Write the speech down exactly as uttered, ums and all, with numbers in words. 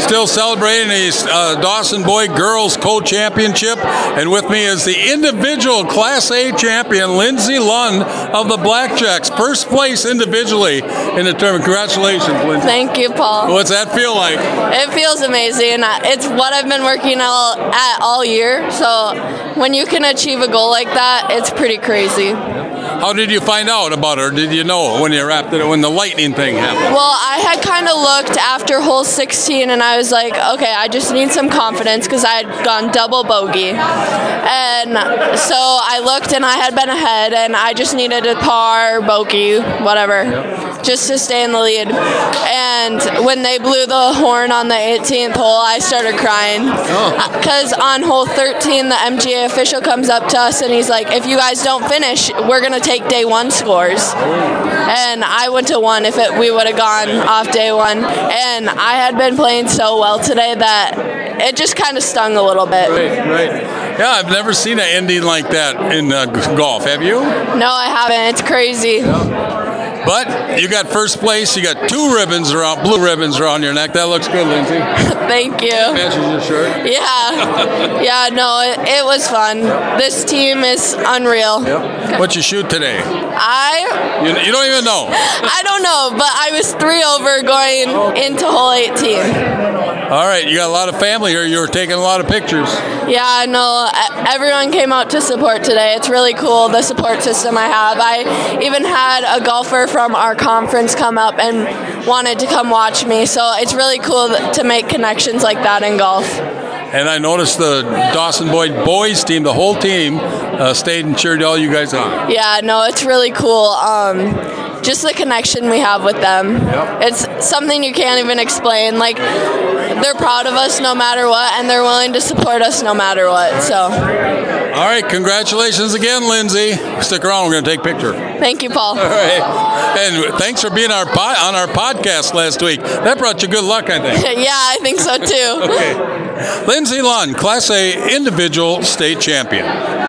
still celebrating the uh, Dawson Boyd Girls Co-Championship, and with me is the individual Class A champion, Lindsey Lund of the Blackjacks. First place individually in the tournament. Congratulations, Lindsey. Thank you, Paul. What's that feel like? It feels amazing. It's what I've been working all, at all year, so when you can achieve a goal like that, it's pretty crazy. How did you find out about it, or did you know when you wrapped it, when the lightning thing happened? Well, I had kind of looked after hole sixteen, and I was like, okay, I just need some confidence because I had gone double bogey. And so I looked, and I had been ahead, and I just needed a par, bogey, whatever, yep. just to stay in the lead. And when they blew the horn on the eighteenth hole, I started crying. Because oh. on hole thirteen, the M G A official comes up to us, and he's like, if you guys don't finish, we're going to take day one scores. And I went to one if it, we would have gone off day one. And I had been playing so well today that it just kind of stung a little bit. Right, right. Yeah, I've never seen an ending like that in uh, golf. Have you? No, I haven't. It's crazy. Yeah. But you got first place. You got two ribbons around, blue ribbons around your neck. That looks good, Lindsey. Thank you. Matches your shirt. Yeah. Yeah, no, it, it was fun. This team is unreal. Yep. What'd you shoot today? I... You, you don't even know. I don't know, but I was three over going into hole eighteen. All right, you got a lot of family here. You were taking a lot of pictures. Yeah, no, everyone came out to support today. It's really cool, the support system I have. I even had a golfer from our conference come up and wanted to come watch me, so it's really cool to make connections like that in golf. And I noticed the Dawson Boyd boys team, the whole team, uh, stayed and cheered all you guys on. Yeah, no, it's really cool. Um, just the connection we have with them. Yep. It's something you can't even explain. Like, they're proud of us no matter what, and they're willing to support us no matter what. So. All right, congratulations again, Lindsey. Stick around, we're going to take a picture. Thank you, Paul. All right. And thanks for being our po- on our podcast last week. That brought you good luck, I think. Yeah, I think so too. Okay. Lindsey Lund, Class A individual state champion.